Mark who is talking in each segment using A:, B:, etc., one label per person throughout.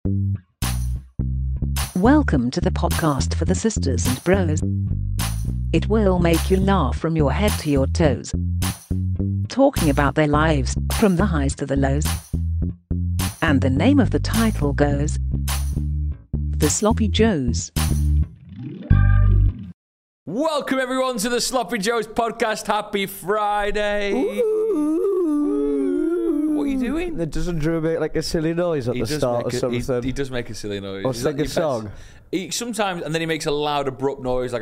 A: Welcome to the podcast for the sisters and bros. It will make you laugh from your head to your toes. Talking about their lives, from the highs to the lows. And the name of the title goes The Sloppy Joes.
B: Welcome everyone to the Sloppy Joes podcast. Happy Friday. What are you doing?
C: It doesn't Drew make like a silly noise at the start or something?
B: He does make a silly noise.
C: Or sing a song?
B: Sometimes, and then he makes a loud, abrupt noise like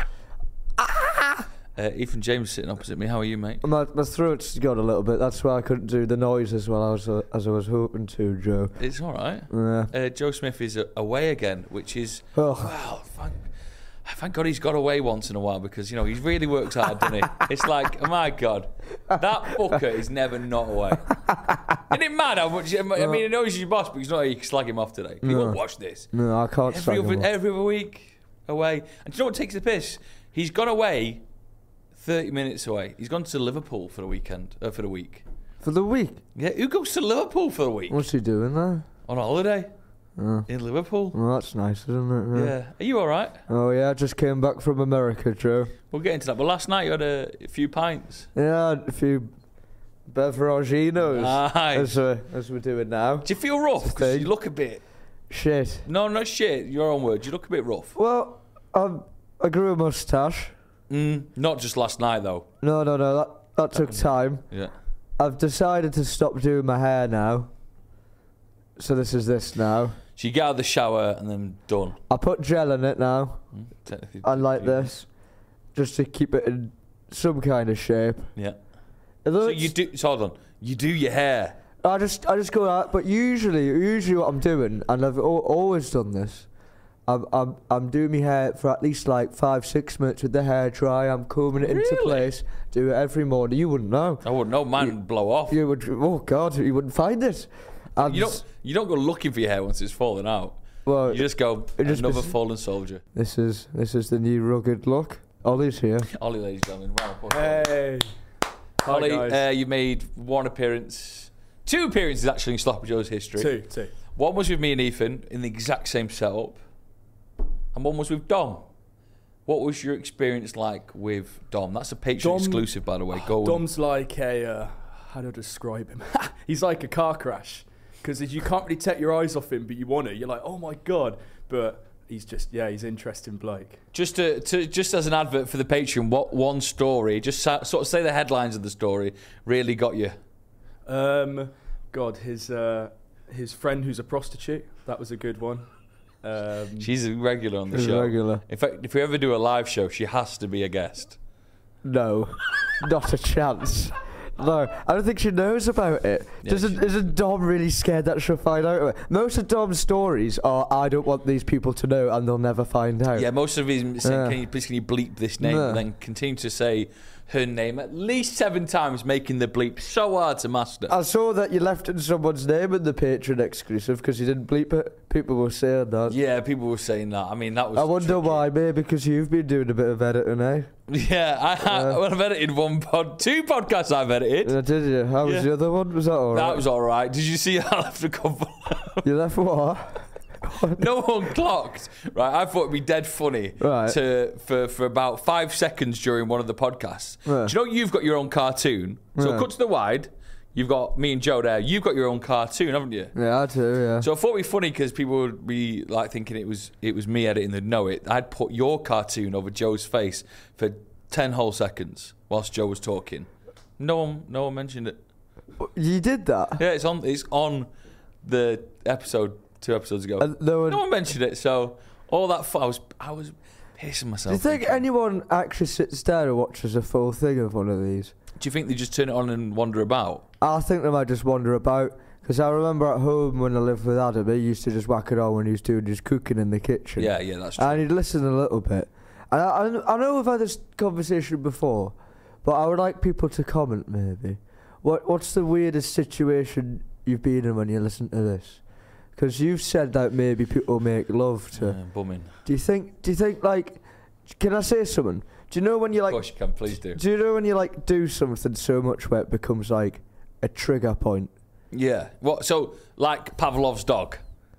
B: Ethan James sitting opposite me. How are you, mate?
C: My throat's gone a little bit. That's why I couldn't do the noise as well as I was hoping to, Joe.
B: It's all right.
C: Yeah.
B: Joe Smith is away again, which is thank God he's got away once in a while, because he really works hard, doesn't he? It's like, oh my God, that fucker is never not away. Isn't it mad how much? I mean, he knows he's your boss, but he's not. You can slag him off today. You won't watch this.
C: No, I can't.
B: Every other week away, and do you know what takes the piss? He's gone away 30 minutes away. He's gone to Liverpool for the weekend. For the week.
C: For the week?
B: Yeah, who goes to Liverpool for the week?
C: What's he doing there?
B: On holiday. In Liverpool.
C: Well, that's nice, isn't it?
B: Yeah. Are you all right?
C: Oh, yeah, I just came back from America, Joe.
B: We'll get into that. But last night you had a few pints.
C: Yeah, a few beveraginos, as we're doing now.
B: Do you feel rough? Because you look a bit...
C: Shit.
B: No, not shit. Your own words. You look a bit rough.
C: Well, I grew a moustache.
B: Not just last night, though.
C: No, that took time.
B: Yeah.
C: I've decided to stop doing my hair now. So this is this now.
B: So you get out of the shower and then done.
C: I put gel in it now. Unlike this. Just to keep it in some kind of shape.
B: Yeah. So you do... So hold on. You do your hair.
C: I just go out. But usually what I'm doing, and I've always done this, I'm doing my hair for at least like 5-6 minutes with the hair dry. I'm combing it into place. Do it every morning. You wouldn't know.
B: I wouldn't know. Mine would blow off.
C: You would. Oh God, you wouldn't find it. And
B: you don't go looking for your hair once it's fallen out. Well, you just go another fallen soldier.
C: This is the new rugged look. Ollie's here.
B: Ollie, ladies and gentlemen.
C: Hey.
B: Ollie, you made one appearance, 2 appearances actually in Sloppy Joe's history.
D: Two.
B: One was with me and Ethan in the exact same setup, and one was with Dom. What was your experience like with Dom? That's a Patreon exclusive, by the way.
D: Dom's like a how do I describe him? He's like a car crash. Because you can't really take your eyes off him, but you want to. You're like, oh my God. But he's he's interesting bloke. Just
B: as an advert for the Patreon, what one story, just sort of say the headlines of the story, really got you?
D: God, his friend who's a prostitute. That was a good one.
B: She's a regular on the show.
C: Regular.
B: In fact, if we ever do a live show, she has to be a guest.
C: No, not a chance. No, I don't think she knows about it.
B: Yeah,
C: Isn't Dom really scared that she'll find out about it? Most of Dom's stories are, I don't want these people to know, and they'll never find out.
B: Yeah, most of his saying, can you bleep this name? And then continue to say her name at least 7 times, making the bleep so hard to master.
C: I saw that you left in someone's name in the Patreon exclusive because you didn't bleep it. People were saying that.
B: Yeah, people were saying that. I mean, that was...
C: I wonder why, maybe because you've been doing a bit of editing, eh?
B: Yeah, I've edited 2 podcasts I've edited.
C: Did you? How was the other one? Was that all right?
B: That was all right. Did you see I left a couple?
C: You left what?
B: No one clocked. Right, I thought it'd be dead funny for about 5 seconds during one of the podcasts.
C: Right.
B: Do you know you've got your own cartoon? So cut to the wide. You've got me and Joe there. You've got your own cartoon, haven't you?
C: Yeah, I do, yeah.
B: So I thought it'd be funny because people would be like thinking it was me editing. They'd know it. I'd put your cartoon over Joe's face for 10 whole seconds whilst Joe was talking. No one mentioned it.
C: You did that?
B: Yeah, it's on the episode 2 episodes ago. No one mentioned it. So all that I was pissing myself.
C: Do you think anyone actually sits down and watches a full thing of one of these?
B: Do you think they just turn it on and wander about?
C: I think they might just wander about. Because I remember at home when I lived with Adam, he used to just whack it on when he was doing his cooking in the kitchen.
B: Yeah, that's true.
C: And he'd listen a little bit. And I know we've had this conversation before, but I would like people to comment maybe. What's the weirdest situation you've been in when you listen to this? Because you've said that maybe people make love to...
B: bumming.
C: Do you think like... Can I say something? Do you know when you like...
B: Of course you can, please do.
C: Do you know when you like do something so much where it becomes like a trigger point?
B: Yeah. What? So, like Pavlov's dog?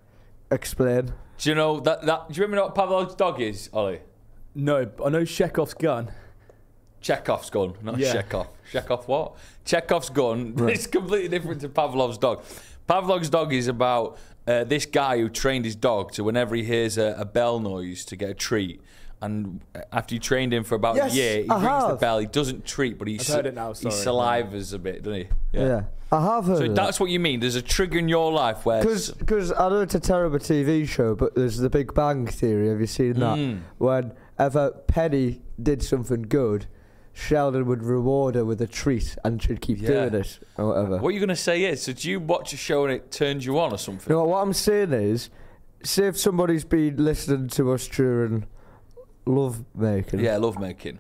C: Explain.
B: Do you know that? Do you remember what Pavlov's dog is, Ollie?
D: No, I know Chekhov's gun.
B: Chekhov's gun, not
D: Yeah.
B: Chekhov. Chekhov what? Chekhov's gun is completely different to Pavlov's dog. Pavlov's dog is about this guy who trained his dog to whenever he hears a bell noise to get a treat. And after you trained him for about a year, he rings the bell. He doesn't treat, but
D: I've heard it now,
B: he
D: sorry.
B: salivas a bit, doesn't he?
C: Yeah. I have heard
B: So
C: of
B: that's what you mean. There's a trigger in your life where...
C: Because I know it's a terrible TV show, but there's the Big Bang Theory. Have you seen that? Whenever Penny did something good, Sheldon would reward her with a treat and she'd keep doing it or whatever.
B: What are you going to say is, so do you watch a show and it turns you on or something?
C: No, what I'm saying is, say if somebody's been listening to us during love making.
B: Yeah, love making.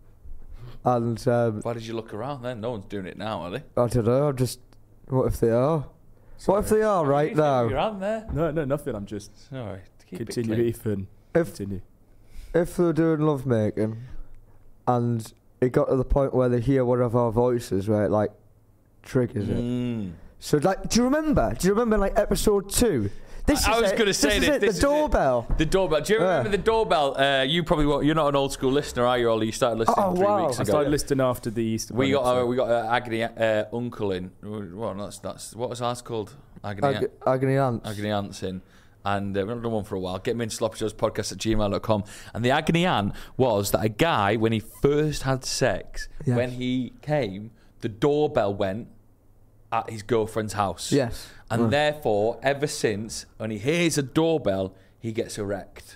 C: And
B: Why did you look around then? No one's doing it now, are they?
C: I don't know, I'm just... What if they are? What if they are right now?
B: Your hand there.
D: No, nothing. I'm just
B: Sorry.
D: continue, Ethan. Continue.
C: If they're doing love making and it got to the point where they hear one of our voices where it like triggers it. So like, do you remember like episode 2?
B: I was going to say this.
C: The doorbell.
B: The doorbell. Do you remember the doorbell? You probably won't. You're not an old school listener, are you, Ollie? You started listening 3 weeks ago.
D: I started listening after the Easter.
B: We got an agony uncle in. Well, that's what was ours called? Agony
C: Ants.
B: Agony Ants in. And we've not done one for a while. Get me in sloppyjoespodcast@gmail.com. And the agony aunt was that a guy, when he first had sex, when he came, the doorbell went at his girlfriend's house.
C: Yes.
B: And therefore, ever since, when he hears a doorbell, he gets erect.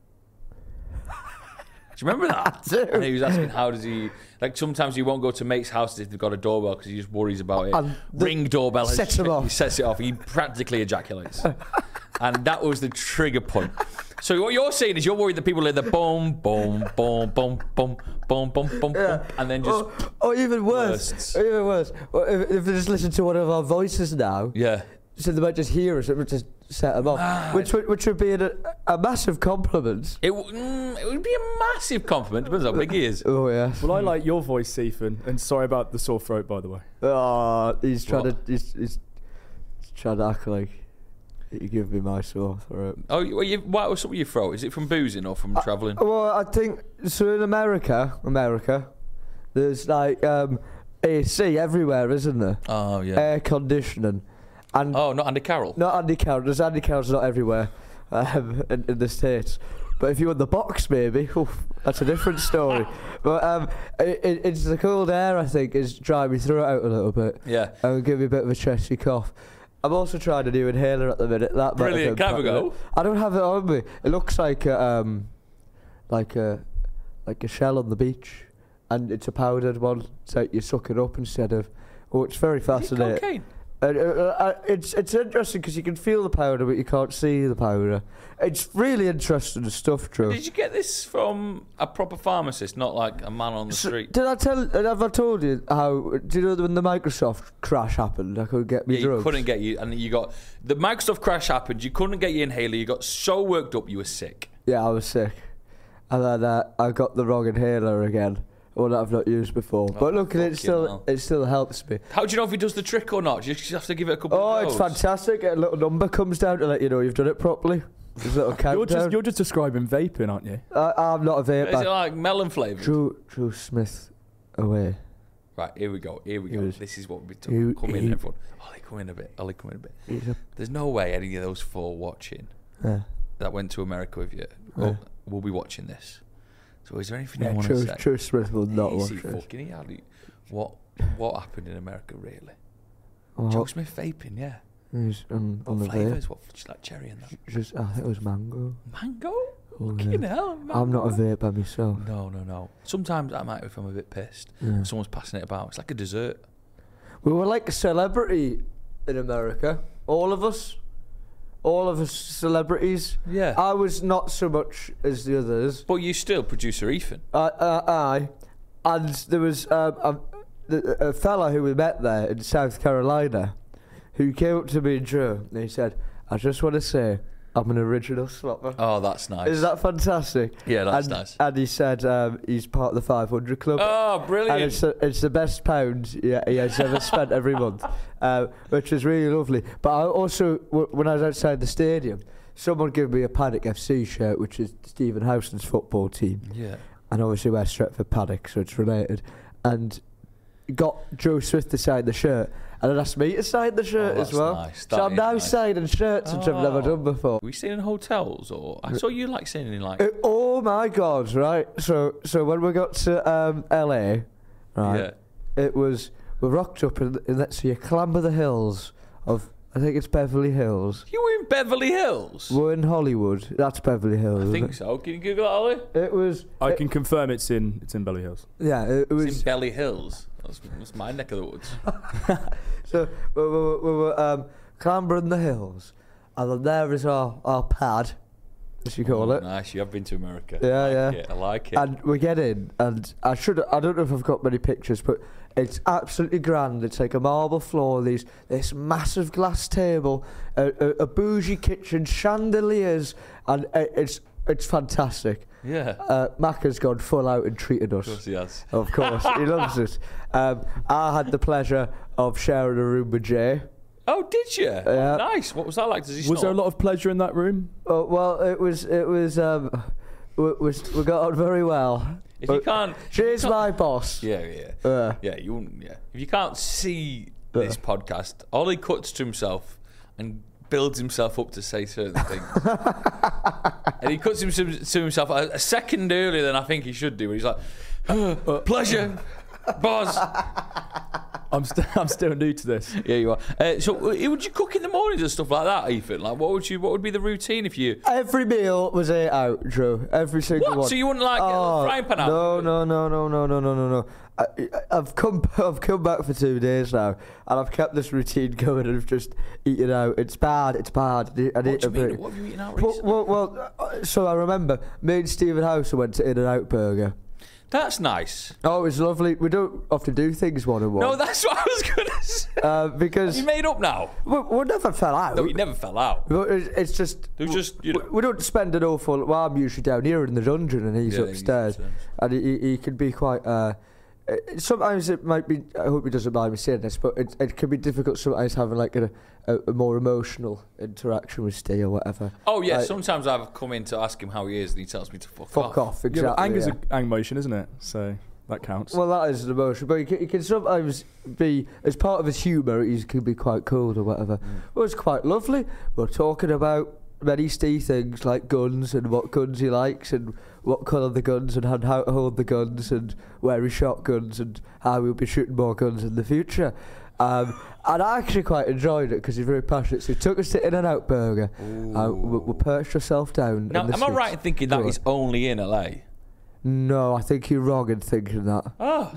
B: Do you remember that?
C: I do.
B: And he was asking, how does he... Like, sometimes he won't go to mates' houses if they've got a doorbell because he just worries about it.
C: And
B: Ring doorbell.
C: sets him off.
B: He sets it off. He practically ejaculates. And that was the trigger point. So what you're saying is you're worried that people hear the boom, boom, boom, boom, boom, boom, boom, boom, boom, and then just...
C: Or even worse.
B: bursts.
C: Or even worse. Well, if they just listen to one of our voices now...
B: Yeah.
C: So they might just hear us, it would just set them off. Which would be a massive compliment.
B: It would be a massive compliment. Depends how big he is.
C: Oh, yeah.
D: Well, I like your voice, Ethan. And sorry about the sore throat, by the way.
C: Oh, he's trying he's trying to act like he give me my sore throat.
B: Oh, what's up with your throat? Is it from boozing or from travelling?
C: Well, I think, so in America, there's like AC everywhere, isn't there?
B: Oh, yeah.
C: Air conditioning. And
B: not Andy Carroll?
C: Not Andy Carroll. There's Andy Carroll's not everywhere in the States. But if you're in the box, maybe, that's a different story. But it's the cold air, I think, is drying me throat out a little bit.
B: Yeah.
C: And give me a bit of a chesty cough. I'm also trying a new inhaler at the minute. That
B: Brilliant. Can I have a go?
C: I don't have it on me. It looks like a shell on the beach, and it's a powdered one. So you suck it up instead of. Oh, it's very fascinating.
B: Is it cocaine?
C: It's interesting because you can feel the powder, but you can't see the powder. It's really interesting stuff, Drew.
B: Did you get this from a proper pharmacist, not like a man on the street?
C: Have I told you how? Do you know when the Microsoft crash happened? I couldn't get me drugs.
B: You couldn't get you, and you got the Microsoft crash happened. You couldn't get your inhaler. You got so worked up, you were sick.
C: Yeah, I was sick, and then I got the wrong inhaler again. One that I've not used before. But look, it still helps me.
B: How do you know if he does the trick or not? Do you just have to give it a couple of goes?
C: It's fantastic. A little number comes down to let you know you've done it properly. There's a little countdown.
D: You're just describing vaping, aren't you?
C: I'm not a vape.
B: Is it like melon flavoured?
C: Drew Smith away.
B: Right, here we go. This is what we're talking about. Come in, everyone. Ollie, come in a bit. There's no way any of those 4 watching that went to America with you will be watching this. So is there anything you want to say?
C: Drew Smith will not watch it.
B: What happened in America, really? Joe Smith vaping, yeah.
C: He's on
B: what flavours? What, just like cherry and that?
C: I think it was mango.
B: Mango?
C: Oh,
B: Fucking hell, mango.
C: I'm not a vape by myself.
B: No. Sometimes I might if I'm a bit pissed. Yeah. Someone's passing it about. It's like a dessert.
C: We were like a celebrity in America. All of us celebrities.
B: Yeah.
C: I was not so much as the others.
B: But you still, producer Ethan.
C: And there was a fella who we met there in South Carolina who came up to me and Drew and he said, I just want to say I'm an original slopper.
B: Oh, that's nice.
C: Is that fantastic?
B: Yeah, that's nice.
C: And he said he's part of the 500 Club.
B: Oh, brilliant.
C: And it's the best pound he has ever spent every month, which is really lovely. But I also, when I was outside the stadium, someone gave me a Paddock FC shirt, which is Stephen Howson's football team.
B: Yeah.
C: And obviously we're Stretford Paddock, so it's related. And got Joe Smith to sign the shirt, and then asked me to sign the shirt as
B: that's
C: well.
B: nice.
C: So
B: That
C: I'm
B: is
C: now
B: nice.
C: signing shirts, which I've never done before.
B: Were you staying in hotels, or I saw you like staying in like?
C: Oh my God! Right. So when we got to LA, right, it was we rocked up and let's see, you clamber the hills of, I think it's Beverly Hills.
B: You were in Beverly Hills.
C: We're in Hollywood. That's Beverly Hills.
B: I
C: isn't
B: think
C: it?
B: so. Can you Google that, Ollie?
C: It was.
D: I can confirm it's in Beverly Hills.
C: Yeah, it was.
B: It's in Belly Hills. That's my neck of the woods.
C: So we were clambering the hills, and then there is our pad, as you call it.
B: Nice. You have been to America.
C: Yeah,
B: I like it.
C: And we get in, and I don't know if I've got many pictures, but it's absolutely grand. It's like a marble floor, this massive glass table, a bougie kitchen, chandeliers, and it's fantastic.
B: Yeah.
C: Mac has gone full out and treated us.
B: Of course he has.
C: Of course, he loves it. I had the pleasure of sharing a room with Jay.
B: Oh, did you?
C: Yeah.
B: Nice. What was that like? Does he
D: Was there a
B: snore?
D: lot of pleasure in that room?
C: Oh, well, it was. We got on very well.
B: If you can't,
C: Jay's my boss.
B: yeah. Yeah, you wouldn't. Yeah. If you can't see this podcast, Ollie cuts to himself and builds himself up to say certain things, and he cuts to himself a second earlier than I think he should do. He's like, "Pleasure, boss."
D: I'm still new to this.
B: Yeah, you are. So, would you cook in the mornings and stuff like that, Ethan? Like, what would be the routine if you?
C: Every meal was ate out, Drew. Every single
B: What?
C: one.
B: So you wouldn't like get a frying pan out?
C: No. I've come back for 2 days now, and I've kept this routine going of just eating out. It's bad.
B: What do you mean? What have you eaten out recently?
C: So I remember me and Stephen House went to In-N-Out Burger.
B: That's nice.
C: Oh, it was lovely. We don't often do things one-on-one.
B: No, that's what I was going to say.
C: Because
B: You made up now.
C: we never fell out.
B: No, you never fell out.
C: But it's just
B: It was just, you know.
C: we don't spend an awful. Well, I'm usually down here in the dungeon, and he's
B: Yeah, he's
C: upstairs,
B: upstairs.
C: and he can be quite. Sometimes it might be. I hope he doesn't mind me saying this, but it can be difficult sometimes having like a more emotional interaction with Steve or whatever.
B: Oh yeah, sometimes I've come in to ask him how he is, and he tells me to fuck
C: off.
D: Yeah,
C: Exactly.
D: but anger's
C: yeah.
D: an emotion, isn't it? So that counts.
C: Well, that is an emotion, but he can sometimes be, as part of his humour, he can be quite cold or whatever. Well, it's quite lovely. We're talking about many Steve things like guns and what guns he likes and what colour the guns and how to hold the guns and where he shot guns and how we'll be shooting more guns in the future. And I actually quite enjoyed it because he's very passionate. So he took us to In-N-Out Burger. We perched ourselves down.
B: Now,
C: in the
B: am I
C: seats.
B: right in thinking that
C: Go
B: is
C: on.
B: only in LA?
C: No, I think you're wrong in thinking that.
B: Oh,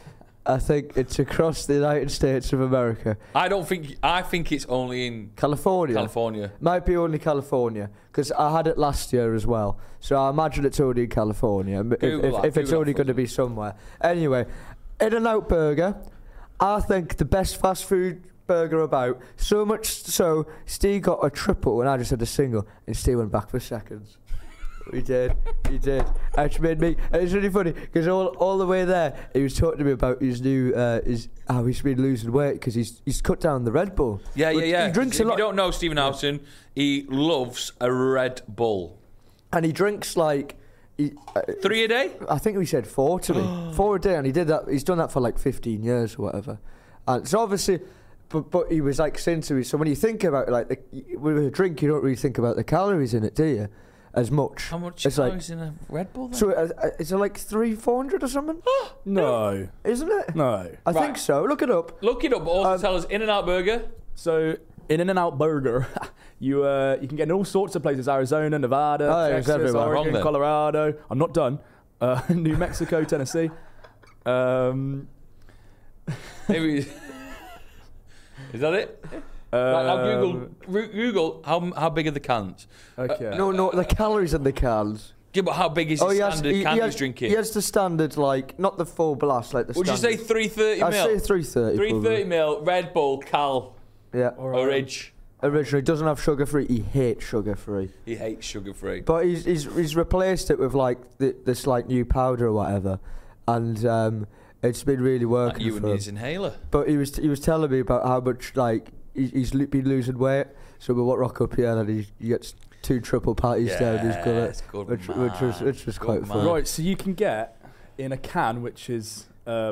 C: I think it's across the United States of America.
B: I think it's only in
C: California.
B: California.
C: Might be only California, because I had it last year as well. So I imagine it's only in California, if it's only going to be somewhere. Anyway, In-N-Out Burger, I think the best fast food burger about. So much so, Steve got a triple and I just had a single, and Steve went back for seconds. He did. Which made me. It was really funny because all the way there, he was talking to me about his new how he's been losing weight because he's cut down the Red Bull.
B: Yeah.
C: He drinks
B: if
C: a lot.
B: you don't know Stephen Housen, he loves a Red Bull.
C: And he drinks like
B: 3 a day?
C: I think we said 4 to me. 4 a day, and he did that. He's done that for like 15 years or whatever. And so obviously, but he was like saying to me. So when you think about it, like with a drink, you don't really think about the calories in it, do you? As much.
B: How much
C: It's like-
B: calories in a Red Bull then?
C: So is it like 300-400 or something?
D: No.
C: Isn't it?
D: No.
C: I think so. Look it up.
B: Look it up, but also tell us In-N-Out Burger.
D: So in In-N-Out Burger, you can get in all sorts of places: Arizona, Nevada,
C: Oh, it's
D: Texas,
C: everywhere.
B: Wrong
D: Oregon,
B: then.
D: Colorado. I'm not done. New Mexico, Tennessee.
B: Maybe. Is that it? Right, now Google how big are the cans?
D: Okay.
C: No, the calories in the cans.
B: Yeah, but how big is the standard can he's drinking?
C: He has the standard, like, not the full blast, like the
B: Would you say
C: standard.
B: 330
C: I'd
B: mil?
C: say 330.
B: 330 mil Red Bull Cal
C: Yeah.
B: Orange.
C: Originally, doesn't have sugar-free. He hates sugar-free.
B: He hates sugar free.
C: But he's replaced it with, like, this, like, new powder or whatever. And it's been really
B: Like
C: working
B: you
C: for
B: and
C: him.
B: his inhaler.
C: But he was telling me about how much, like, he's been losing weight. So we rock up here, and he gets 2 triple patties down his gullet,
B: it's good,
C: which was quite fun.
D: Right, so you can get in a can, which is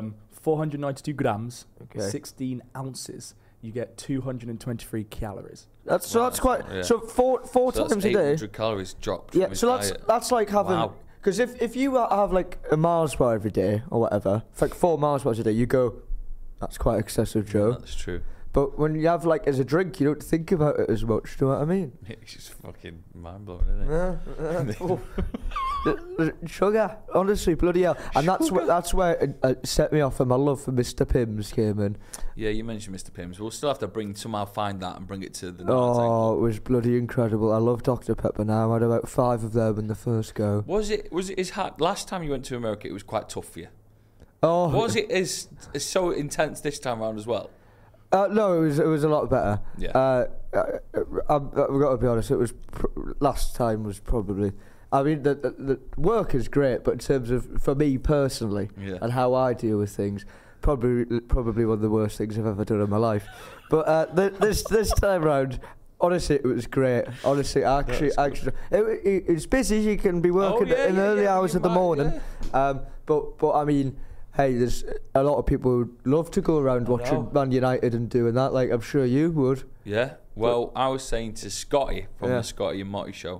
D: 492 grams, 16 ounces. You get 223 calories.
C: That's quite. Yeah. So four
B: so
C: times a day.
B: 800 calories dropped.
C: Yeah, so that's like having. Because if you have like a Mars bar every day or whatever, it's like 4 Mars bars a day, you go, that's quite excessive, Joe.
B: That's true.
C: But when you have like as a drink, you don't think about it as much. Do you know what I mean?
B: It's just fucking mind blowing, isn't it?
C: Yeah. Sugar, honestly, bloody hell. And that's where it set me off, and my love for Mr. Pimm's came in.
B: Yeah, you mentioned Mr. Pimm's. We'll still have to somehow find that and bring it to the.
C: Oh, it was bloody incredible. I love Dr. Pepper now. I had about 5 of them in the first go.
B: Was it as hard? Last time you went to America, it was quite tough for you.
C: Oh,
B: was it as so intense this time around as well?
C: No, it was a lot better.
B: Yeah.
C: I've got to be honest. It was last time was probably. I mean, the work is great, but in terms of for me personally and how I deal with things, probably one of the worst things I've ever done in my life. But this time round, honestly, it was great. Honestly, actually, it's busy. You can be working in early hours of the morning. Yeah. But I mean. Hey, there's a lot of people who love to go around watching Man United and doing that. Like, I'm sure you would.
B: Yeah. Well, I was saying to Scotty from the Scotty and Motty show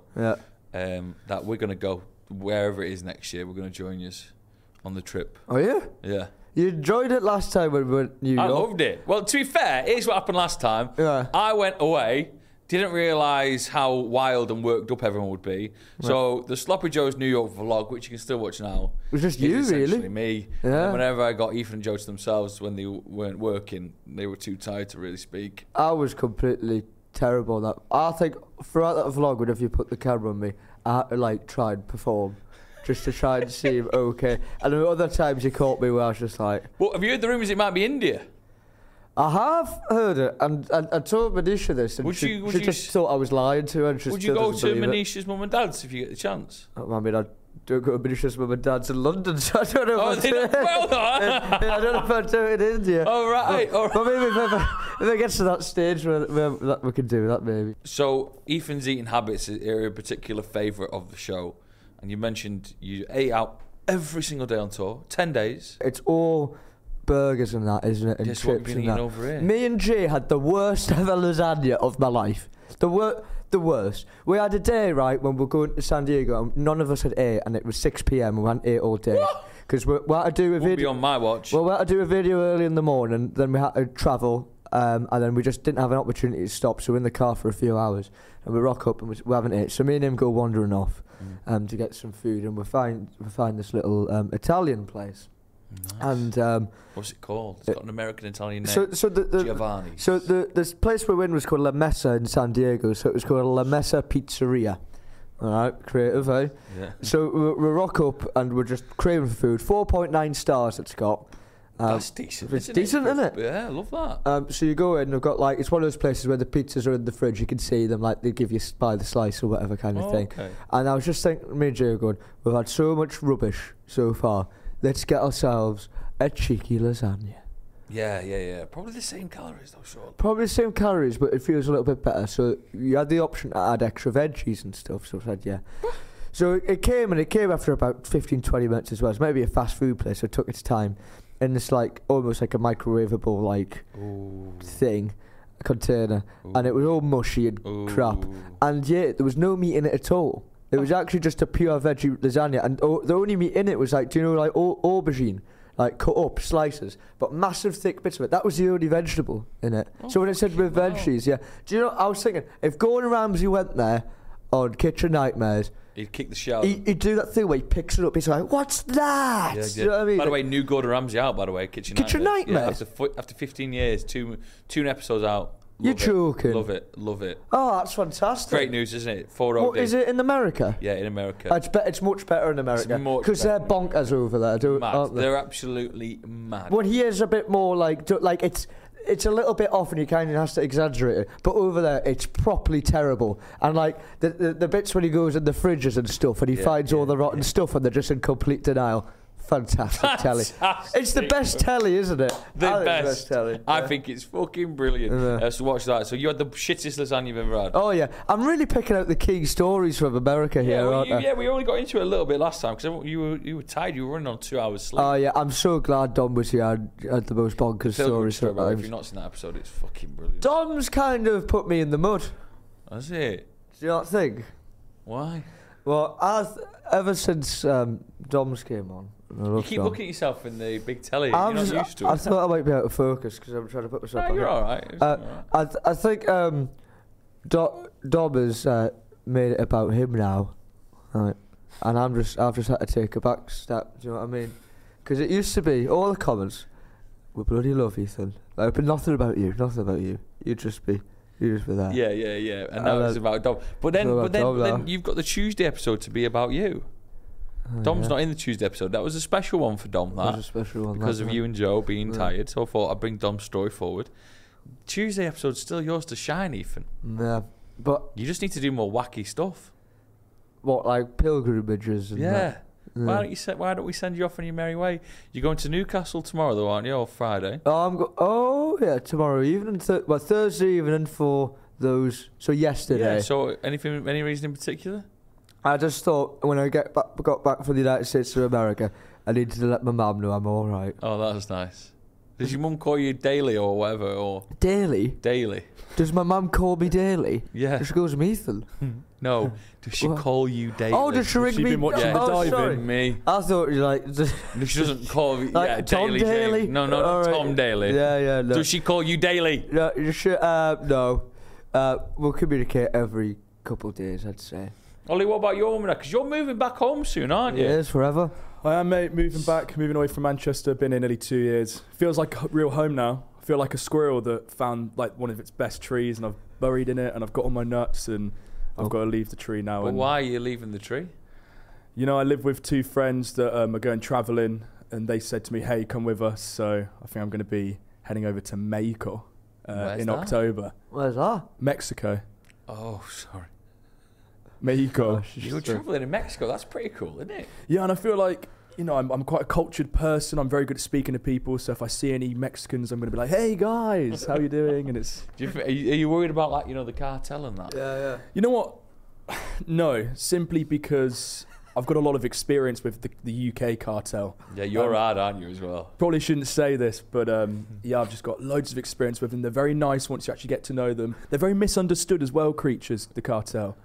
B: that we're going to go wherever it is next year. We're going to join you on the trip.
C: Oh, yeah?
B: Yeah.
C: You enjoyed it last time when we went to New York.
B: I loved it. Well, to be fair, here's what happened last time. Yeah. I went away. Didn't realise how wild and worked up everyone would be. Right. So the Sloppy Joe's New York vlog, which you can still watch now,
C: it was just you, really.
B: Me. Yeah. And whenever I got Ethan and Joe to themselves when they weren't working, they were too tired to really speak.
C: I was completely terrible. That I think throughout that vlog, whenever you put the camera on me, I had to like try and perform. Just to try and seem okay. And other times you caught me where I was just like...
B: Well, have you heard the rumours it might be India?
C: I have heard it, and I told Manisha this, and she just thought I was lying to her. And
B: would you go to Manisha's mum and dad's if you get the chance?
C: I mean, I don't go to Manisha's mum and dad's in London, so I don't know if I do it. I don't know if I do it in India.
B: Oh, right.
C: But maybe if it gets to that stage where we can do that, maybe.
B: So, Ethan's eating habits are a particular favourite of the show. And you mentioned you ate out every single day on tour, 10 days.
C: It's all... burgers and that, isn't it? And
B: guess
C: chips and that.
B: Over here.
C: Me and Jay had the worst ever lasagna of my life. The worst. We had a day, right, when we were going to San Diego, and none of us had ate, and it was 6 p.m. We hadn't ate all day. Because we had to do a video.
B: Won't be on my watch.
C: Well, we had to do a video early in the morning, then we had to travel, and then we just didn't have an opportunity to stop, so we're in the car for a few hours, and we rock up, and we haven't ate. So me and him go wandering off to get some food, and we find this little Italian place.
B: Nice. And what's it called? It's got an American-Italian name.
C: So the
B: Giovanni.
C: So this place we went was called La Mesa in San Diego. So it was called La Mesa Pizzeria. All right, creative, eh? Yeah. So we rock up and we're just craving for food. 4.9 stars it's got.
B: That's decent.
C: It's decent, isn't it?
B: Yeah, I love that.
C: So you go in, they've got like, it's one of those places where the pizzas are in the fridge. You can see them, like they give you by the slice or whatever kind of thing. Okay. And I was just thinking, me and Jay were going, we've had so much rubbish so far. Let's get ourselves a cheeky lasagna.
B: Yeah. Probably the same calories though, sure.
C: Probably the same calories, but it feels a little bit better. So you had the option to add extra veggies and stuff, so I said yeah. So it came after about 15-20 minutes as well. It's maybe a fast food place, so it took its time. In this like, almost like a microwavable like thing, a container. And it was all mushy and crap. And yeah, there was no meat in it at all. It was actually just a pure veggie lasagna, and the only meat in it was like, do you know, like aubergine, like cut up slices, but massive thick bits of it. That was the only vegetable in it. So when it said with veggies, do you know? I was thinking if Gordon Ramsay went there on Kitchen Nightmares,
B: he'd kick the shit out.
C: He'd do that thing where he picks it up. He's like, "What's that?"
B: Yeah.
C: You know what I mean?
B: By the way, new Gordon Ramsay out. By the way, Kitchen Nightmares. Yeah, after 15 years, two episodes out.
C: You're joking.
B: Love it.
C: Oh, that's fantastic.
B: Great news, isn't it? 4
C: What, is it in America?
B: Yeah, in America.
C: It's much better in America. Because they're bonkers over there, aren't they?
B: They're absolutely mad.
C: Well, he is a bit more like it's a little bit off and he kind of has to exaggerate it. But over there, it's properly terrible. And like the bits when he goes in the fridges and stuff and he finds all the rotten stuff and they're just in complete denial. fantastic telly. It's the best telly, isn't it?
B: The
C: I think it's
B: best.
C: telly.
B: I
C: Yeah.
B: think it's fucking brilliant.
C: Yeah.
B: So watch that. So you had the shittest lasagna you've ever had.
C: Oh yeah, I'm really picking out the key stories from America here,
B: well,
C: aren't I?
B: yeah, we only got into it a little bit last time because you were tired. You were running on 2 hours sleep.
C: Oh yeah, I'm so glad Dom was here. I had the most bonkers
B: Pilgrim
C: stories.
B: Story, by the way, if
C: sometimes.
B: you've not seen that episode, it's fucking brilliant.
C: Dom's kind of put me in the mud.
B: That's it.
C: Do you not think?
B: Why?
C: Well, ever since Dom's came on, I
B: You
C: love
B: keep
C: Dom.
B: looking at yourself in the big telly.
C: I'm
B: You're
C: just,
B: not used to
C: I
B: it.
C: thought I might be out of focus because I'm trying to put myself
B: No,
C: on
B: you're
C: it.
B: all right. It's all right.
C: I think Dom has made it about him now, right? And I've just had to take a back step. Do you know what I mean? Because it used to be all the comments, "We bloody love Ethan," like, but nothing about you, nothing about you. You'd just be there.
B: Yeah. And now it's about Dom. But then,
C: about Dom now.
B: then you've got the Tuesday episode to be about you.
C: Oh,
B: Dom's
C: yeah.
B: not in the Tuesday episode. That was a special one for Dom.
C: That was
B: That
C: a special one
B: because
C: that,
B: of
C: yeah.
B: you and Joe being
C: Yeah.
B: tired. So I thought I'd bring Dom's story forward. Tuesday episode's still yours to shine, Ethan.
C: Yeah, but
B: You just need to do more wacky stuff.
C: what, like pilgrimages and
B: Yeah.
C: that?
B: Why don't we send you off on your merry way? You're going to Newcastle tomorrow, though, aren't you? Or Friday?
C: Oh yeah, tomorrow evening. Thursday evening for those. So yesterday.
B: Yeah. So any reason in particular?
C: I just thought when I got back from the United States to America, I needed to let my mum know I'm all right.
B: Oh, that was nice. Does your mum call you Daily or whatever, or
C: Daily?
B: Daily?
C: Does my mum call me Daily?
B: Yeah.
C: She goes, Ethan.
B: No. Does she
C: What?
B: call you Daily?
C: Oh, does she ring
D: She
C: me?
D: been watching
B: Yeah.
D: the
C: Oh,
D: diving.
C: sorry.
B: Me.
C: I thought you like.
B: No, she doesn't call me.
C: Like
B: Yeah,
C: Tom
B: Daily.
C: Daly?
B: James. No, not
C: All right.
B: Tom Daly.
C: Yeah, no.
B: Does she call you Daily?
C: No, you should, no. We'll communicate every couple of days, I'd say.
B: Ollie, what about your mum? Because you're moving back home soon, aren't you?
C: Yes, forever.
D: I am, mate, moving away from Manchester. Been here nearly 2 years. Feels like a real home now. I feel like a squirrel that found like one of its best trees, and I've buried in it, and I've got all my nuts, and I've got to leave the tree now.
B: But
D: and,
B: why are you leaving the tree?
D: You know, I live with two friends that are going travelling, and they said to me, "Hey, come with us." So I think I'm going to be heading over to Mexico
B: Where's
D: in
B: that?
D: October.
C: Where's that?
D: Mexico,
B: Oh, sorry.
D: Mexico.
B: You're travelling in Mexico. That's pretty cool, isn't it?
D: Yeah, and I feel like, you know, I'm quite a cultured person. I'm very good at speaking to people. So if I see any Mexicans, I'm going to be like, "Hey guys, how you doing?" And it's,
B: Are you worried about, like, the cartel and that?
C: Yeah.
D: you know what? No, simply because I've got a lot of experience with the UK cartel.
B: Yeah, you're hard, aren't you, as well?
D: Probably shouldn't say this, but yeah, I've just got loads of experience with them. They're very nice once you actually get to know them. They're very misunderstood as well, creatures, the cartel.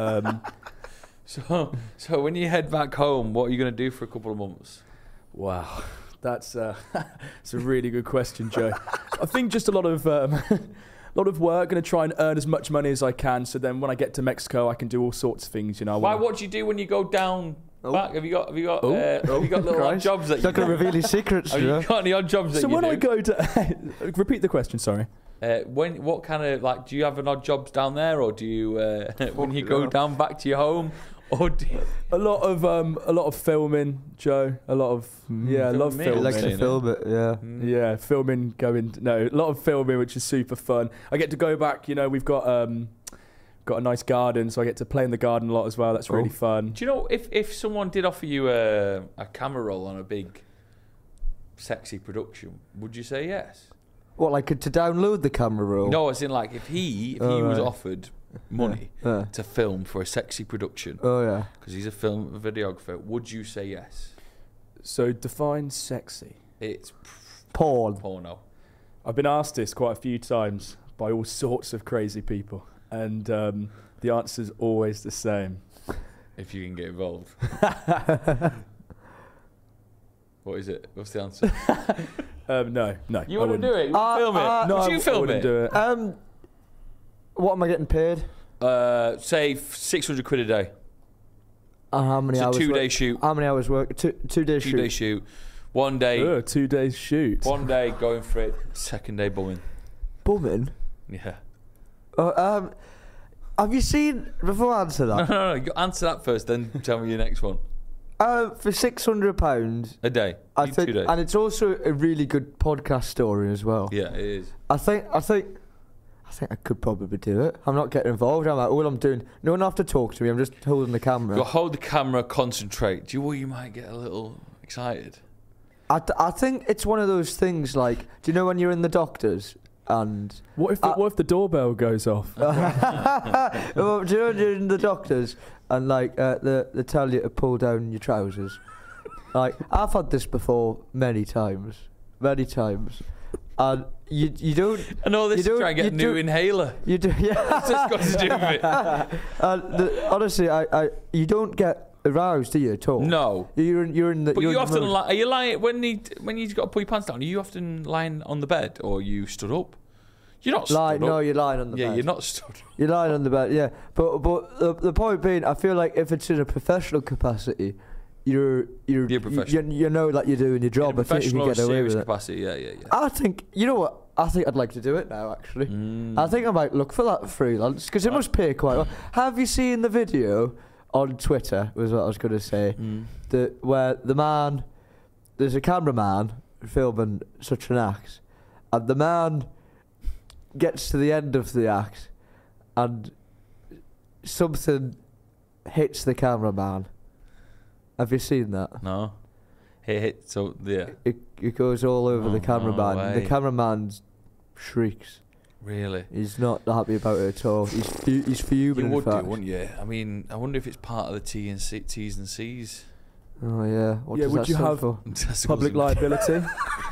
B: So when you head back home, what are you going to do for a couple of months?
D: Wow, that's it's a really good question, Joe. I think just a lot of work. Going to try and earn as much money as I can, so then when I get to Mexico, I can do all sorts of things. You know.
B: What do you do when you go down back? Have you got little odd
C: Christ.
B: jobs that
C: He's not going to reveal his secrets,
B: Have
C: you know?
B: you got any odd jobs that
D: So
B: you
D: when
B: do?
D: I go to repeat the question, sorry.
B: What kind of, like, do you have an odd jobs down there, or do you when you go down back to your home, or do you,
D: A lot of filming, Joe. A lot of I love
B: Filming,
C: He
D: filming.
C: likes to
B: Really?
C: film it, yeah.
D: Yeah, filming, a lot of filming, which is super fun. I get to go back, you know, we've got a nice garden, so I get to play in the garden a lot as well. That's really fun.
B: Do you know if someone did offer you a camera roll on a big, sexy production, would you say yes?
C: What, like to download the camera roll?
B: No, as in, like, if he
C: Oh,
B: was
C: right.
B: offered money
C: Yeah.
B: to film for a sexy production,
C: Oh, yeah.
B: because he's a videographer, would you say yes?
D: So define sexy.
B: It's
C: Porn.
B: porno.
D: I've been asked this quite a few times by all sorts of crazy people, and the answer's always the same.
B: If you can get involved. What is it? What's the answer?
D: No.
B: You
D: I
B: want to
D: wouldn't.
B: do it? You wanna film it?
D: No,
B: Would
D: I
B: you film
D: wouldn't
B: it?
D: do it.
C: What am I getting paid?
B: Say 600 quid a day.
C: How many
B: It's a
C: hours?
B: 2 day
C: work?
B: shoot.
C: How many hours work? 2 days
B: 2
C: shoot.
B: day shoot. 1 day.
D: 2 days shoot.
B: 1 day going for it. 2nd day bumming.
C: Bumming?
B: Yeah.
C: Have you seen, before I answer that,
B: No. You answer that first, then tell me your next one.
C: for £600,
B: A day.
C: I
B: You
C: think,
B: 2 days.
C: and it's also a really good podcast story as well.
B: Yeah, it is.
C: I think I could probably do it. I'm not getting involved. I'm like, all I'm doing, no one have to talk to me. I'm just holding the camera.
B: Go hold the camera, concentrate. Do you might get a little Excited.
C: I think it's one of those things like, do you know when you're in the doctors and...
D: What if the doorbell goes off?
C: Well, do you know when you're in the doctors and like they tell you to pull down your trousers? Like, I've had this before many times. And you don't...
B: I know this
C: you
B: is trying to get a new inhaler.
C: You do, yeah.
B: What's this got to do with it?
C: Honestly, you don't get aroused, do you, at all?
B: No.
C: You're in the...
B: But
C: you're
B: you
C: in the
B: often
C: mood.
B: are you lying when you've got to pull your pants down? Are you often lying on the bed or are you stood up? You're not stood up.
C: No, you're lying on the bed.
B: Yeah, you're not stood up.
C: You're lying on the bed, yeah. But the point being, I feel like if it's in a professional capacity, you're
B: professional.
C: you know that you're doing your job.
B: In a
C: I think you
B: professional
C: can
B: or
C: get away
B: serious
C: with it.
B: capacity, yeah.
C: I think, you know what? I think I'd like to do it now, actually. I think I might look for that freelance, because it must pay quite well. Have you seen the video on Twitter, was what I was going to say, where there's a cameraman filming such an act, and the man gets to the end of the act, and something hits the cameraman. Have you seen that?
B: No. So yeah.
C: It goes all over the cameraman.
B: no
C: The
B: way.
C: cameraman shrieks.
B: Really?
C: He's not happy about it at all. He's fuming.
B: You
C: in
B: would do,
C: fact.
B: wouldn't you? I mean, I wonder if it's part of the T's and C's.
C: Oh yeah. What
D: Yeah,
C: does
D: would
C: that
D: you
C: stand
D: have
C: for?
D: Public liability.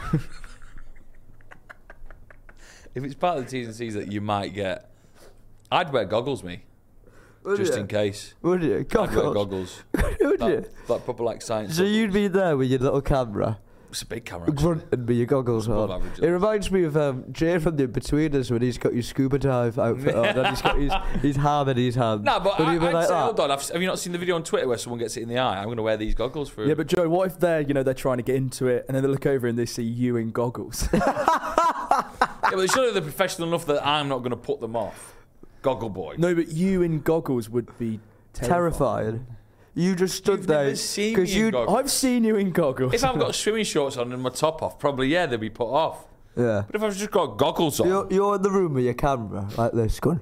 B: If it's part of the T's and C's that you might get, I'd wear goggles, me,
C: Would
B: just
C: you?
B: in case.
C: Would you?
B: I'd wear
C: Goggles.
B: goggles.
C: Would you?
B: Like proper like science.
C: So
B: goggles.
C: you'd be there with your little camera,
B: It's a big camera. actually.
C: grunting with your goggles
B: Above
C: on.
B: average,
C: It reminds me of Jay from The Inbetweeners when he's got his scuba dive outfit on and he's got his ham in his hand.
B: No, but
C: Would you be
B: I'd
C: like
B: say,
C: that?
B: hold on. Have you not seen the video on Twitter where someone gets it in the eye? I'm going to wear these goggles for.
D: Yeah, but Joe, what if they're trying to get into it and then they look over and they see you in goggles?
B: Yeah, but surely they're professional enough that I'm not going to put them off. Goggle boy.
D: No, but you in goggles would be
C: Terrifying. You just stood
B: You've
C: there
B: never seen me in
C: you.
B: goggles.
D: I've seen you in goggles.
B: If I've got swimming shorts on and my top off, probably they'd be put off.
C: Yeah.
B: But if I've just got goggles on,
C: You're in the room with your camera like this, going.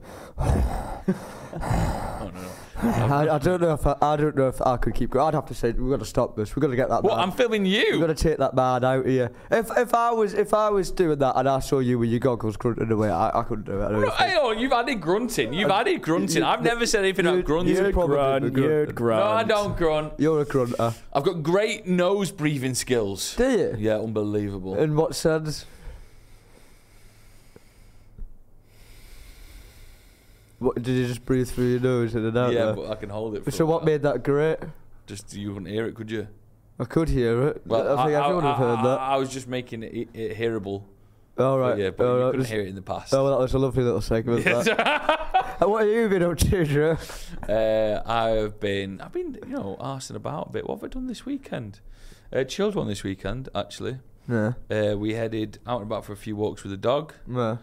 B: oh, no.
C: I don't know if I could keep going. I'd have to say we've got to stop this. We've got to get that.
B: What?
C: man.
B: I'm filming
C: We've got
B: you.
C: to take that man out here. If I was doing that and I saw you with your goggles grunting away, I couldn't do it. I don't think.
B: Hang on, you've added grunting. I've never said anything about grunting.
C: you'd probably
D: grunt,
C: be
D: you'd
C: grunting.
D: grunt.
B: No, I don't grunt.
C: You're a grunter.
B: I've got great nose breathing skills.
C: Do you?
B: Yeah, unbelievable.
C: In what sense? What, did you just breathe through your nose in and out
B: Yeah,
C: there?
B: but I can hold it. For
C: So
B: a
C: what
B: while.
C: made that great?
B: Just you wouldn't hear it, could you?
C: I could hear it.
B: Well,
C: I think everyone would have heard that.
B: I was just making it hearable.
C: All right.
B: But yeah, but
C: all
B: you
C: right.
B: couldn't hear it in the past.
C: Oh, well, that was a lovely little segment. that. What have you been up to, Joe?
B: I've been, arsing about a bit. What have I done this weekend? Chilled one this weekend, actually.
C: Yeah.
B: We headed out and about for a few walks with the dog.
C: Yeah.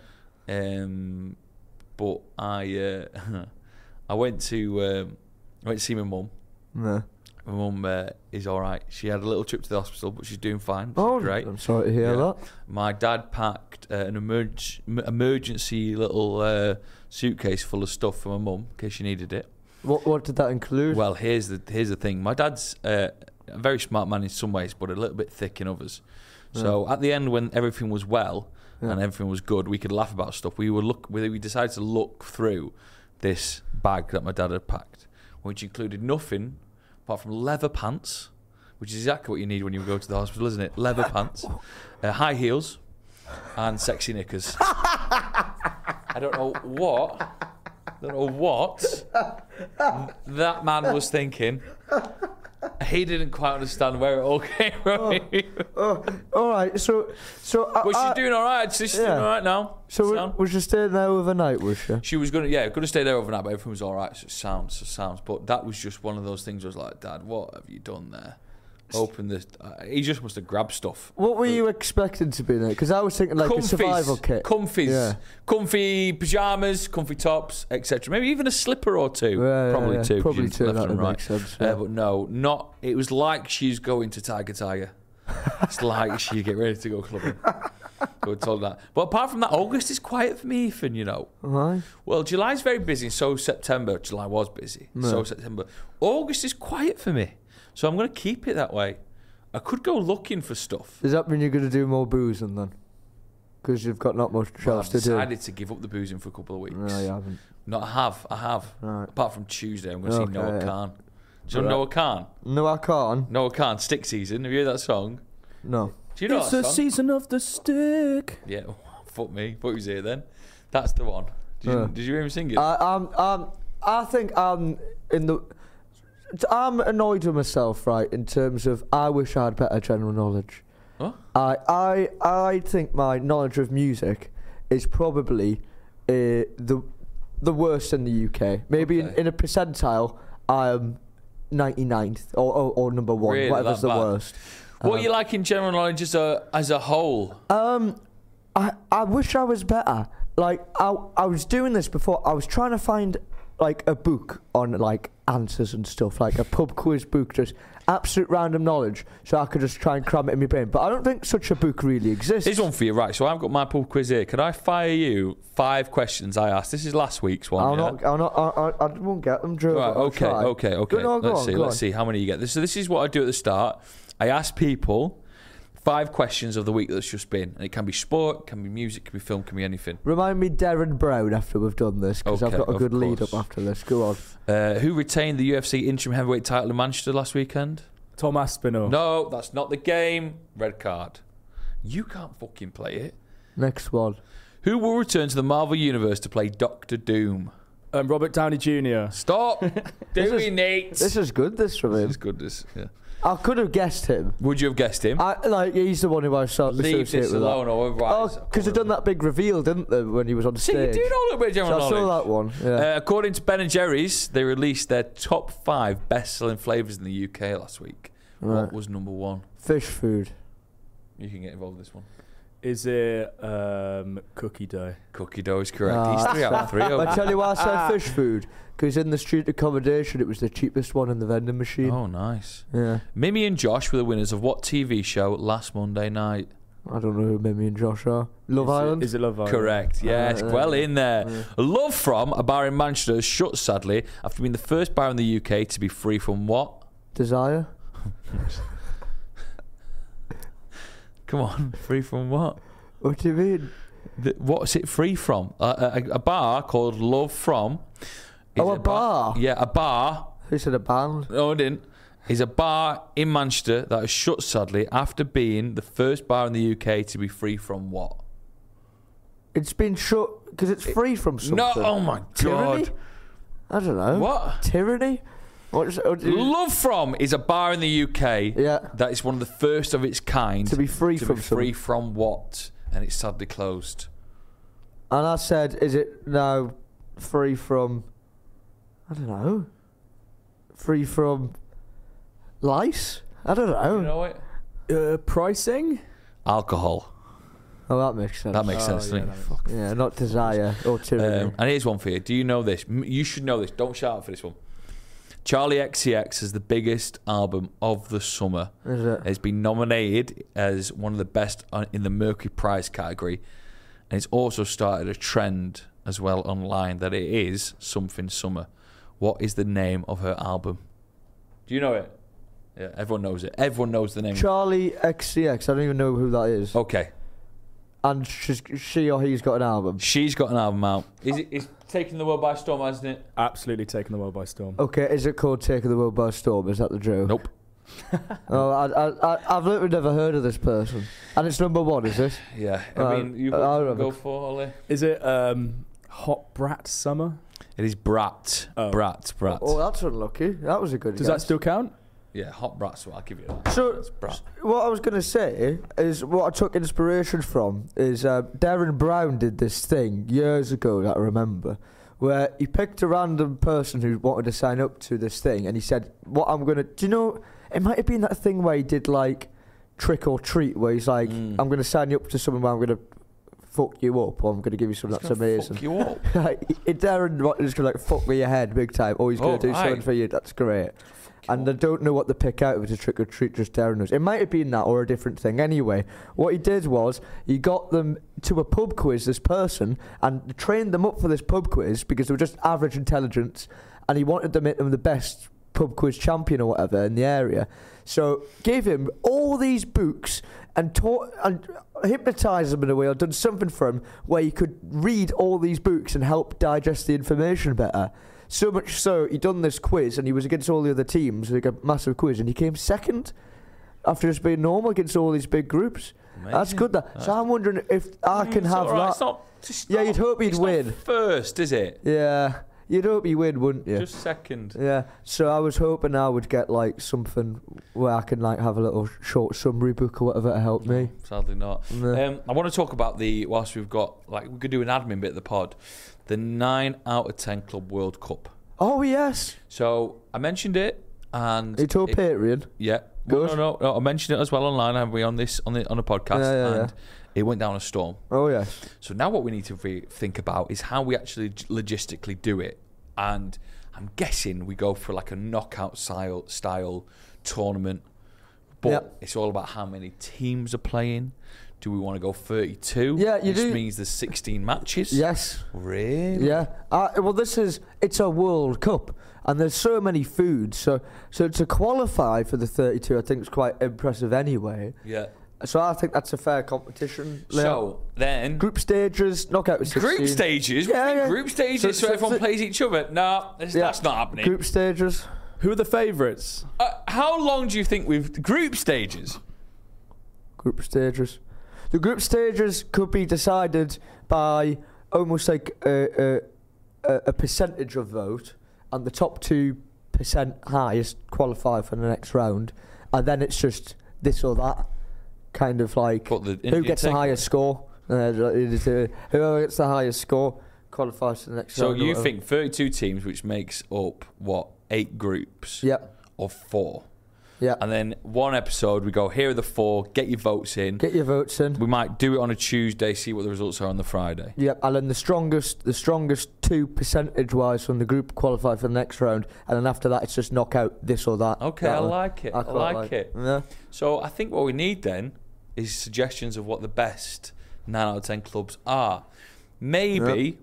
B: But I I went to see my mum.
C: Yeah.
B: My mum is all right. She had a little trip to the hospital, but she's doing fine. She's
C: Oh,
B: great.
C: I'm sorry to hear
B: Yeah.
C: that.
B: My dad packed an emergency little suitcase full of stuff for my mum in case she needed it.
C: What did that include?
B: Well, here's the thing. My dad's a very smart man in some ways, but a little bit thick in others. So at the end, when everything was well and everything was good, we could laugh about stuff. We decided to look through this bag that my dad had packed, which included nothing apart from leather pants, which is exactly what you need when you go to the hospital, isn't it? Leather pants, high heels, and sexy knickers. I don't know what that man was thinking. He didn't quite understand where it all came from.
C: All right. So.
B: But she's doing all right. She's doing all right now.
C: So
B: Sound?
C: was she staying there overnight? Was she?
B: She was gonna stay there overnight, but everything was all right. So it sounds. But that was just one of those things. I was like, Dad, what have you done there? Open this. He just must have grabbed stuff.
C: What were you expecting to be there? Because I was thinking like a survival kit.
B: Comfies, comfy pajamas, comfy tops, etc. Maybe even a slipper or two. Probably two.
C: Probably
B: She's
C: two.
B: left
C: That
B: and
C: would
B: right.
C: make sense. Yeah.
B: But no, not. It was like she's going to Tiger. It's like she get ready to go clubbing. Go told that. But apart from that, August is quiet for me, Ethan. You know.
C: Right.
B: Well, July's very busy. So September. July was busy.
C: No.
B: So September. August is quiet for me. So I'm going to keep it that way. I could go looking for stuff.
C: Does that mean you're going to do more boozing then? Because you've got not much
B: Well,
C: else
B: I've
C: to do.
B: decided to give up the boozing for a couple of weeks.
C: No, you haven't.
B: No, I have.
C: Right.
B: Apart from Tuesday, I'm going to see
C: Okay,
B: Noah
C: yeah.
B: Khan. Do you know Noah Khan?
C: No, I can't.
B: Noah Khan, Stick Season. Have you heard that song?
C: No.
B: Do you know
D: It's
B: that
D: the
B: song?
D: season of the stick.
B: Yeah, fuck me. What was here then? That's the one. Did you hear him sing it?
C: I think I'm annoyed with myself, right, in terms of I wish I had better general knowledge.
B: What?
C: I think my knowledge of music is probably the worst in the UK. Maybe
B: Okay.
C: in a percentile, I am 99th or number one,
B: Really,
C: whatever's
B: that
C: the
B: bad?
C: worst.
B: What are you like in general knowledge as a whole?
C: I wish I was better. Like I was doing this before. I was trying to find like a book on like answers and stuff, like a pub quiz book, just absolute random knowledge, so I could just try and cram it in my brain. But I don't think such a book really exists.
B: Here's one for you, right? So I've got my pub quiz here. Could I fire you 5 questions I asked? This is last week's one.
C: I won't get them, Joe.
B: Right, okay. Let's see how many you get. So this is what I do at the start. I ask people 5 questions of the week that's just been, and it can be sport, can be music, can be film, can be anything.
C: Remind me Darren Brown after we've done this, because I've
B: Okay,
C: got a
B: of
C: good lead
B: course.
C: up after this. Go on.
B: Who retained the UFC interim heavyweight title in Manchester last weekend?
D: Tom Aspinall.
B: No, that's not the game. Red card. You can't fucking play it.
C: Next one.
B: Who will return to the Marvel Universe to play Doctor Doom?
D: Robert Downey Jr.
B: Stop doing it.
C: This is good. This from
B: This
C: him.
B: is good. This, yeah.
C: I could have guessed him.
B: Would you have guessed him?
C: He's the one who I saw.
B: Leave this alone, or
C: Oh, because they done that big reveal, didn't they, when he was on
B: See,
C: stage?
B: you do know a little bit of
C: So
B: general
C: I
B: knowledge.
C: saw that one. Yeah.
B: According to Ben & Jerry's, they released their top 5 best-selling flavours in the UK last week.
C: Right.
B: What was number 1?
C: Fish food.
B: You can get involved with this one.
D: Is it cookie dough?
B: Cookie dough is correct.
C: Ah,
B: He's 3 out of 3.
C: I tell you why I said fish food. Because in the street accommodation, it was the cheapest one in the vending machine.
B: Oh, nice.
C: Yeah.
B: Mimi and Josh were the winners of what TV show last Monday night?
C: I don't know who Mimi and Josh are. Love Island?
D: Is it Love Island?
B: Correct. Yes, well in there. Love From, a bar in Manchester, has shut sadly after being the first bar in the UK to be free from what?
C: Desire?
B: Come on, free from what?
C: What do you mean?
B: What's it free from? A bar called Love From. is
C: A bar?
B: Yeah, a bar.
C: Who said a band?
B: No, I didn't. Is a bar in Manchester that has shut sadly after being the first bar in the UK to be free from what?
C: It's been shut because it's free from something.
B: No, oh my
C: Tyranny?
B: God.
C: I don't know.
B: What?
C: Tyranny? What do you-
B: Love From is a bar in the UK
C: Yeah.
B: that is one of the first of its kind
C: To be free
B: to
C: from
B: be free
C: something.
B: from what? And it's sadly closed.
C: And I said, is it now free from, I don't know, free from lice? I don't know.
B: You know it?
D: Pricing?
B: Alcohol.
C: Oh, that makes sense.
B: That makes sense, doesn't it?
C: Yeah, not desire or tyranny.
B: And here's one for you. Do you know this? You should know this. Don't shout out for this one. Charlie XCX is the biggest album of the summer.
C: Is it?
B: It's been nominated as one of the best in the Mercury Prize category. And it's also started a trend as well online that it is something summer. What is the name of her album? Do you know it? Yeah, everyone knows it. Everyone knows the name.
C: Charlie XCX. I don't even know who that is.
B: Okay.
C: And she or he's got an album.
B: She's got an album out. It's taking the world by storm, hasn't it?
D: Absolutely taking the world by storm.
C: Okay, is it called Taking the World by Storm? Is that the joke?
B: Nope.
C: Oh, I've literally never heard of this person. And it's number 1, is it?
B: Yeah. I mean, you
C: I'll
B: go for Ollie.
D: Is it Hot Brat Summer?
B: It is Brat.
D: Oh.
B: Brat.
C: Oh, that's unlucky. That was a good
D: Does
C: guess.
D: that still count?
B: Yeah, Hot Brat, so I'll give you that.
C: So,
B: It's Brat.
C: what I was going to say is what I took inspiration from is Darren Brown did this thing years ago that I remember, where he picked a random person who wanted to sign up to this thing, and he said, "What I'm going to do you know? It might have been that thing where he did like trick or treat, where he's like, I'm going to sign you up to something where I'm going to fuck you up, or I'm going to give you something that's amazing."
B: Fuck you up.
C: Darren is going to like fuck with your head big time, or he's going to do something for you. That's great. And I don't know what the pick out of it, a trick or treat, just Darren knows. It might have been that or a different thing. Anyway, what he did was he got them to a pub quiz, this person, and trained them up for this pub quiz because they were just average intelligence, and he wanted to make them the best pub quiz champion or whatever in the area. So gave him all these books and taught and hypnotised him in a way, or done something for him where he could read all these books and help digest the information better. So much so, he done this quiz and he was against all the other teams, like a massive quiz, and he came second after just being normal against all these big groups.
B: Amazing.
C: That's good. So I'm wondering if I can have that. Yeah, you'd hope he'd win.
B: Not first, is it?
C: Yeah, you'd hope he'd win, wouldn't you?
B: Just second.
C: Yeah. So I was hoping I would get like something where I can like have a little short summary book or whatever to help me.
B: Sadly not.
C: No.
B: I want to talk about whilst we've got, like, we could do an admin bit of the pod, the 9 out of 10 Club World Cup.
C: Oh yes.
B: So I mentioned it, and
C: You told Patreon.
B: Yeah.
C: Good.
B: No. I mentioned it as well online. Have we on a podcast?
C: Yeah.
B: And it went down a storm.
C: Oh yes.
B: So now what we need to think about is how we actually logistically do it. And I'm guessing we go for like a knockout style tournament. But it's all about how many teams are playing. Do we want to go 32?
C: Yeah, you do.
B: Which means there's 16 matches.
C: Yes.
B: Really?
C: Yeah. Well, it's a World Cup, and there's so many foods. So to qualify for the 32, I think is quite impressive anyway.
B: Yeah.
C: So I think that's a fair competition.
B: So then
C: group stages, knockout with 16.
B: Group stages?
C: Yeah.
B: Group stages so everyone plays each other? No, that's not happening.
C: Group stages.
D: Who are the favourites?
B: How long do you think group stages?
C: Group stages. The group stages could be decided by almost like a percentage of vote, and the top 2% highest qualify for the next round, and then it's just this or that, kind of like who gets the highest score. Whoever gets the highest score qualifies for the next round.
B: So you think 32 teams, which makes up, 8 groups?
C: Yep.
B: Of 4?
C: Yeah.
B: And then one episode, we go, here are the 4, get your votes in.
C: Get your votes in.
B: We might do it on a Tuesday, see what the results are on the Friday.
C: Yep, and then the strongest 2 percentage-wise from the group qualify for the next round, and then after that, it's just knockout this or that.
B: Okay, I like it. I like it.
C: Yeah.
B: So I think what we need then is suggestions of what the best 9 out of 10 clubs are. Maybe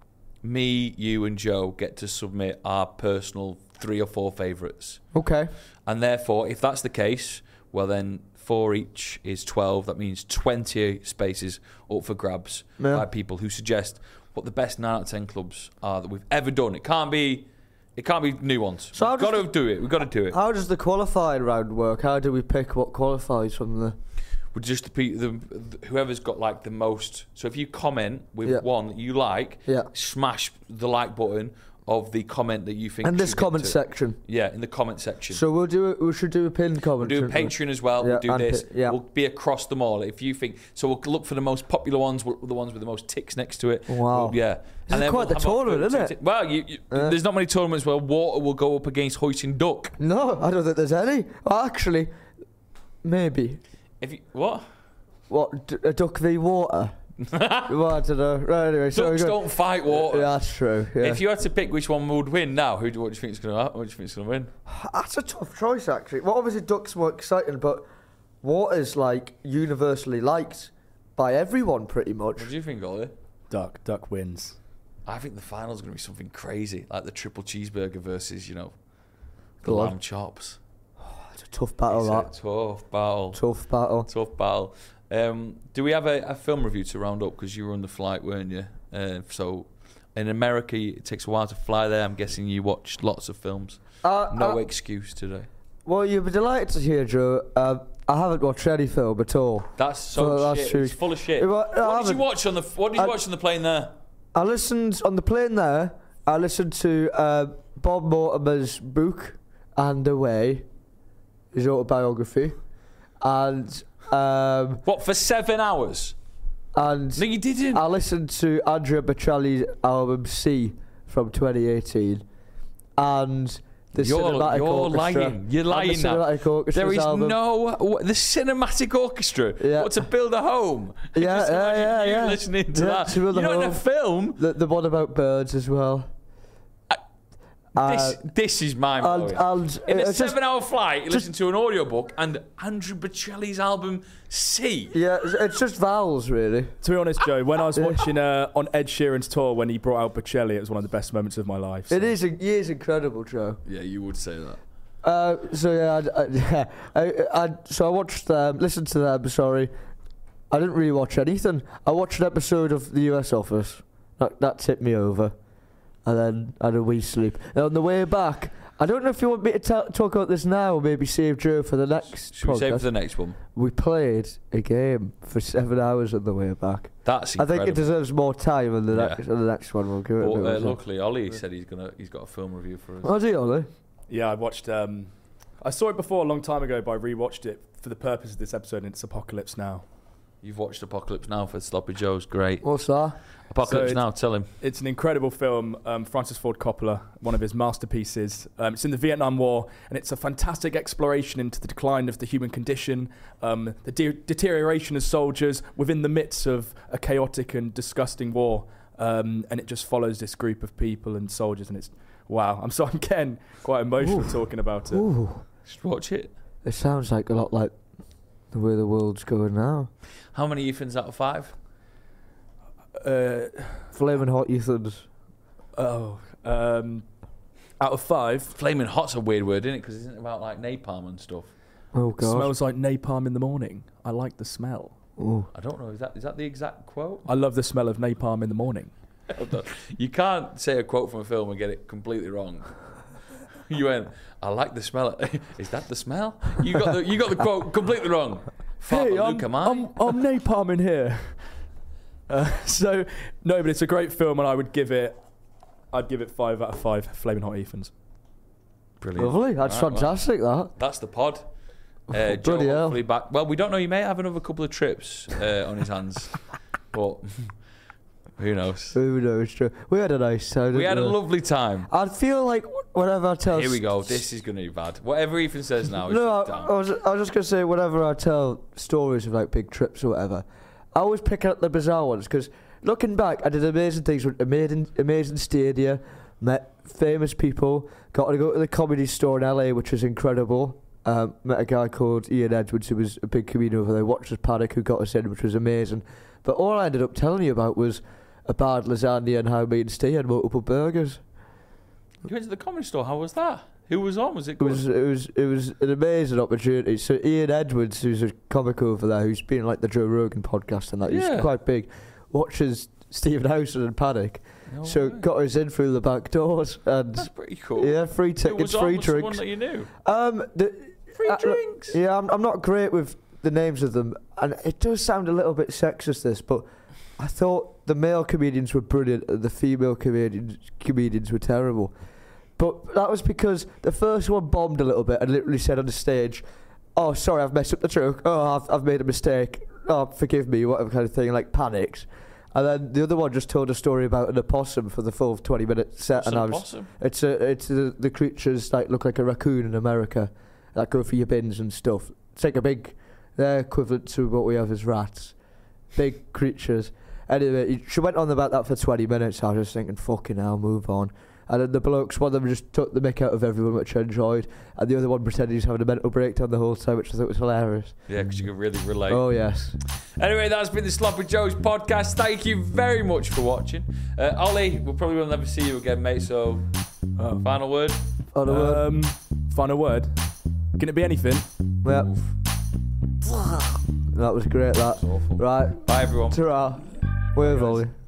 B: me, you, and Joe get to submit our personal 3 or 4 favourites.
C: Okay.
B: And therefore, if that's the case, well then 4 each is 12. That means 20 spaces up for grabs by people who suggest what the best 9 out of 10 clubs are that we've ever done. It can't be new ones.
C: So
B: We've got to do it. We've got to do it.
C: How does the qualifying round work? How do we pick what qualifies from the...
B: Would just whoever's got like the most. So if you comment with one that you like, smash the like button of the comment that you think.
C: And this comment section.
B: Yeah, in the comment section.
C: So we should do a pinned comment.
B: We'll do Patreon as well.
C: Yeah,
B: we'll do this.
C: We'll
B: be across them all. If you think so, we'll look for the most popular ones, the ones with the most ticks next to it.
C: Wow.
B: And then
C: quite the tournament, isn't it?
B: Well, there's not many tournaments where water will go up against Hoisting Duck.
C: No, I don't think there's any. Well, actually, maybe.
B: What?
C: A duck v water? Well, I don't know. Right, anyway,
B: Ducks don't fight water.
C: Yeah, that's true. Yeah.
B: If you had to pick which one would win now, what do you think is going to win?
C: That's a tough choice, actually. Well, obviously, duck's more exciting, but water's like universally liked by everyone, pretty much.
B: What do you think, Ollie?
D: Duck wins.
B: I think the final's going to be something crazy, like the triple cheeseburger versus, the lamb chops.
C: It's a tough battle,
B: It's a tough battle.
C: Tough battle.
B: Do we have a film review to round up? Because you were on the flight, weren't you? So in America, it takes a while to fly there. I'm guessing you watched lots of films. No excuse today.
C: Well, you'll be delighted to hear, Joe. I haven't watched any film at all.
B: That's shit. It's full of shit. What did you watch on the plane there?
C: I listened on the plane there. I listened to Bob Mortimer's book, And Away, his autobiography, and
B: what, for 7 hours?
C: And
B: no, you didn't.
C: I listened to Andrea Bocelli's album C from 2018, and the Cinematic Orchestra.
B: You're lying.
C: The Cinematic Orchestra's
B: there is
C: album.
B: the Cinematic Orchestra.
C: Yeah.
B: What, to build a home?
C: Yeah.
B: Listening to that. You're not in a film.
C: The one about birds as well.
B: This is mind-blowing.
C: And
B: In a
C: it's just-
B: 7-hour flight, you listen to an audiobook and Andrew Bocelli's album C.
C: Yeah, it's just vowels, really.
D: To be honest, Joe, when I was watching on Ed Sheeran's tour when he brought out Bocelli, it was one of the best moments of my life. So.
C: It is. He is incredible, Joe.
B: Yeah, you would say that.
C: So I watched them, listened to them. Sorry, I didn't really watch anything. I watched an episode of The US Office. That tipped me over, and then I had a wee sleep. And on the way back, I don't know if you want me to talk about this now or maybe save Joe for the next.
B: Should we save
C: podcast.
B: for the next one?
C: We played a game for 7 hours on the way back.
B: That's
C: I
B: incredible.
C: think it deserves more time on the next one. We'll give it.
B: But,
C: a bit more time.
B: luckily, Ollie said he's got a film review for us.
C: Oh, is he, Ollie?
D: Yeah, I watched. I saw it before a long time ago, but I rewatched it for the purpose of this episode, and it's Apocalypse Now.
B: You've watched Apocalypse Now for Sloppy Joe's. Great.
C: What's that?
B: Apocalypse
D: So
B: Now, tell him.
D: It's an incredible film, Francis Ford Coppola, one of his masterpieces. It's in the Vietnam War, and it's a fantastic exploration into the decline of the human condition, the deterioration of soldiers within the midst of a chaotic and disgusting war. And it just follows this group of people and soldiers, and it's wow. I'm getting quite emotional talking about it.
C: Ooh,
B: Just watch it.
C: it sounds like a lot like the way the world's going now.
B: How many Ethans out of 5?
C: Flaming hot Ethans.
D: Out of 5,
B: Flaming hot's a weird word, isn't it? Because isn't it about like napalm and stuff?
C: Oh god.
D: smells like napalm in the morning. I like the smell.
C: Ooh.
B: I don't know. Is that the exact quote?
D: I love the smell of napalm in the morning.
B: You can't say a quote from a film and get it completely wrong. You went, I like the smell. Is that the smell? You got the quote completely wrong.
D: Hey,
B: Father Luke, am I?
D: I'm napalm in here. So no, but it's a great film, and I'd give it 5 out of 5 Flaming Hot Ethans.
B: Brilliant.
C: Lovely. That's
B: Right, well,
C: fantastic. That.
B: that's the pod. Joe
C: bloody hell.
B: hopefully back. Well, we don't know. He may have another couple of trips on his hands, but who knows?
C: Who knows? True. We had a nice time.
B: We had a
C: didn't
B: lovely time.
C: I feel like whenever I tell.
B: Here we go. This is going to be bad. Whatever Ethan says now is
C: No, I
B: down.
C: was just gonna say whenever I tell stories of like big trips or whatever, I always pick out the bizarre ones because looking back, I did amazing things with amazing stadia, met famous people, got to go to the Comedy Store in LA, which was incredible. Met a guy called Ian Edwards who was a big comedian over there. Watched his Paddock who got us in, which was amazing. But all I ended up telling you about was a bad lasagna and how me and Steve had multiple burgers.
B: You went to the Comedy Store. How was that? Who was on? Was it
C: It
B: good?
C: was an amazing opportunity. So Ian Edwards, who's a comic over there, who's been like the Joe Rogan podcast and that,
B: Yeah.
C: he's quite big, watches Stephen Howson and Paddock.
B: No
C: So
B: way.
C: got us in through the back doors and
B: That's pretty cool.
C: yeah, free
B: Who
C: tickets,
B: was on?
C: free
B: Was someone
C: drinks.
B: that you knew?
C: Free
B: drinks?
C: Yeah, I'm not great with the names of them, and it does sound a little bit sexist, this, but I thought the male comedians were brilliant and the female comedians were terrible. But that was because the first one bombed a little bit and literally said on the stage, "Oh, sorry, I've messed up the joke. Oh, I've made a mistake. Oh, forgive me," whatever kind of thing, like panics. And then the other one just told a story about an opossum for the full 20-minute set, and I was,
B: Awesome.
C: it's the creatures that look like a raccoon in America that go for your bins and stuff. It's like a big, they're equivalent to what we have as rats, big creatures. Anyway, she went on about that for 20 minutes. I was just thinking, fucking hell, move on. And then the blokes, one of them just took the mick out of everyone, which I enjoyed, and the other one pretended he was having a mental breakdown the whole time, which I thought was hilarious.
B: Yeah, because you could really relate.
C: Oh yes.
B: Anyway, that's been the Sloppy Joe's podcast. Thank you very much for watching. Ollie, we'll probably will never see you again, mate. So, final word.
C: On a word.
D: Final word. Can it be anything?
C: Yeah. That was great. That.
B: Awful.
C: Right.
B: Bye, everyone.
C: Ta-ra. Where's Ollie?